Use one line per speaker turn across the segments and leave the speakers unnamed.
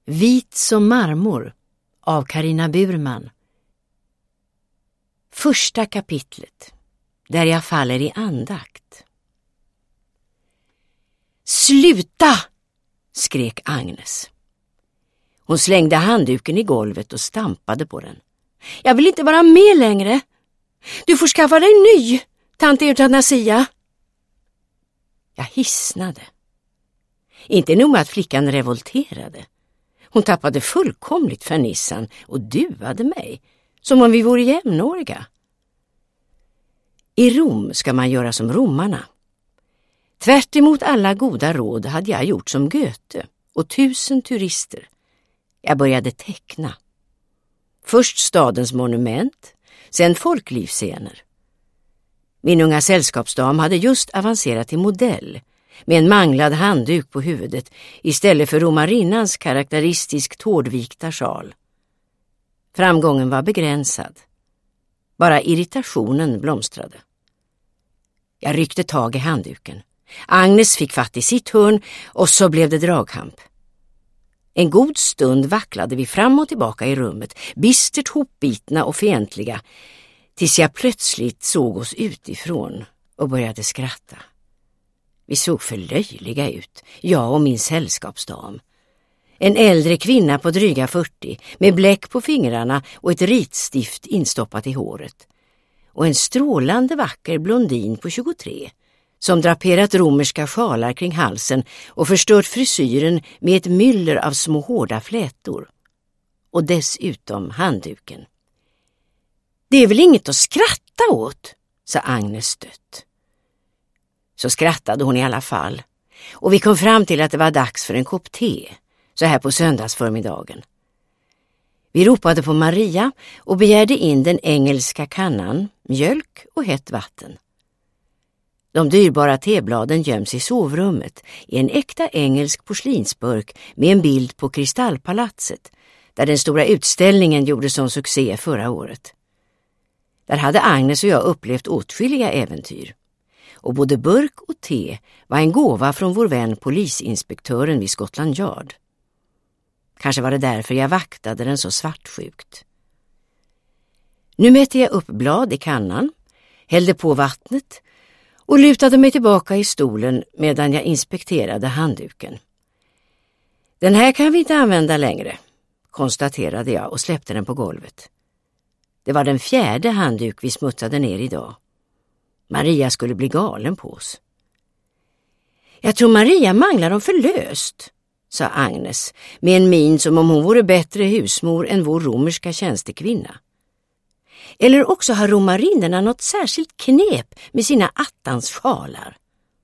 Vit som marmor av Carina Burman. Första kapitlet, där jag faller i andakt. Sluta! Skrek Agnes. Hon slängde handduken i golvet och stampade på den. Jag vill inte vara med längre. Du får skaffa dig ny, tant Euthanasia. Jag hissnade. Inte nog med att flickan revolterade. Hon tappade fullkomligt fernissan och duade mig, som om vi vore jämnåriga. I Rom ska man göra som romarna. Tvärt emot alla goda råd hade jag gjort som Goethe och 1000 turister. Jag började teckna. Först stadens monument, sen folklivsscener. Min unga sällskapsdam hade just avancerat till modell med en manglad handduk på huvudet istället för romarinnans karaktäristiskt tårdvikta sjal. Framgången var begränsad. Bara irritationen blomstrade. Jag ryckte tag i handduken. Agnes fick fatt i sitt hörn och så blev det dragkamp. En god stund vacklade vi fram och tillbaka i rummet, bistert hopbitna och fientliga, tills jag plötsligt såg oss utifrån och började skratta. Vi såg för löjliga ut, jag och min sällskapsdam. En äldre kvinna på dryga 40 med bläck på fingrarna och ett ritstift instoppat i håret. Och en strålande vacker blondin på 23 som draperat romerska sjalar kring halsen och förstört frisyren med ett myller av små hårda flätor. Och dessutom handduken. Det är väl inget att skratta åt, sa Agnes stött. Så skrattade hon i alla fall, och vi kom fram till att det var dags för en kopp te, så här på söndagsförmiddagen. Vi ropade på Maria och begärde in den engelska kannan, mjölk och hett vatten. De dyrbara tebladen göms i sovrummet i en äkta engelsk porslinsburk med en bild på Kristallpalatset, där den stora utställningen gjorde sån succé förra året. Där hade Agnes och jag upplevt åtskilliga äventyr. Och både burk och te var en gåva från vår vän polisinspektören vid Scotland Yard. Kanske var det därför jag vaktade den så svartsjukt. Nu mätte jag upp blad i kannan, hällde på vattnet och lutade mig tillbaka i stolen medan jag inspekterade handduken. Den här kan vi inte använda längre, konstaterade jag och släppte den på golvet. Det var den 4:e handduk vi smutsade ner idag. Maria skulle bli galen på oss. Jag tror Maria manglar dem för löst, sa Agnes med en min som om hon vore bättre husmor än vår romerska tjänstekvinna. Eller också har romarinnorna något särskilt knep med sina attans sjalar.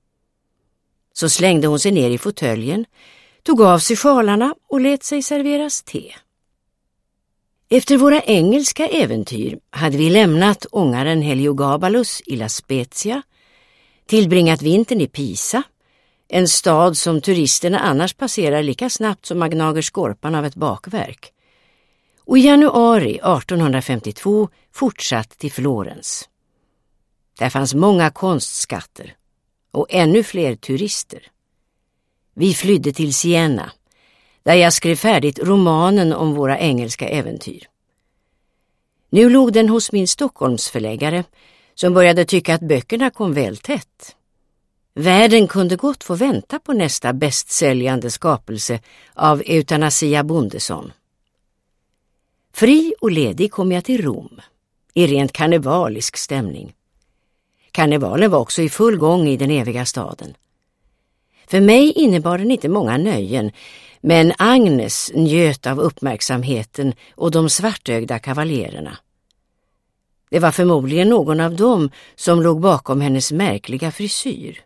Så slängde hon sig ner i fåtöljen, tog av sig sjalarna och lät sig serveras te. Efter våra engelska äventyr hade vi lämnat ångaren Heliogabalus i La Spezia, tillbringat vintern i Pisa, en stad som turisterna annars passerar lika snabbt som man gnager skorpan av ett bakverk, och i januari 1852 fortsatt till Florens. Där fanns många konstskatter och ännu fler turister. Vi flydde till Siena, där jag skrev färdigt romanen om våra engelska äventyr. Nu låg den hos min Stockholmsförläggare, som började tycka att böckerna kom väl tätt. Världen kunde gott få vänta på nästa bästsäljande skapelse av Euthanasia Bondesson. Fri och ledig kom jag till Rom, i rent karnevalisk stämning. Karnevalen var också i full gång i den eviga staden. För mig innebar den inte många nöjen, men Agnes njöt av uppmärksamheten och de svartögda kavaljererna. Det var förmodligen någon av dem som låg bakom hennes märkliga frisyr.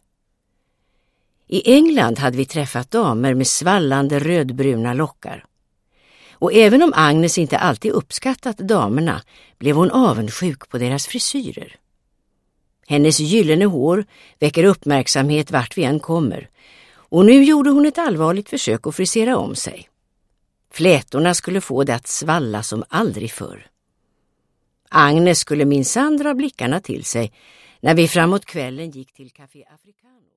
I England hade vi träffat damer med svallande rödbruna lockar. Och även om Agnes inte alltid uppskattat damerna blev hon avundsjuk på deras frisyrer. Hennes gyllene hår väcker uppmärksamhet vart vi än kommer, och nu gjorde hon ett allvarligt försök att frisera om sig. Flätorna skulle få det att svalla som aldrig förr. Agnes skulle minsann dra blickarna till sig när vi framåt kvällen gick till Café Africano.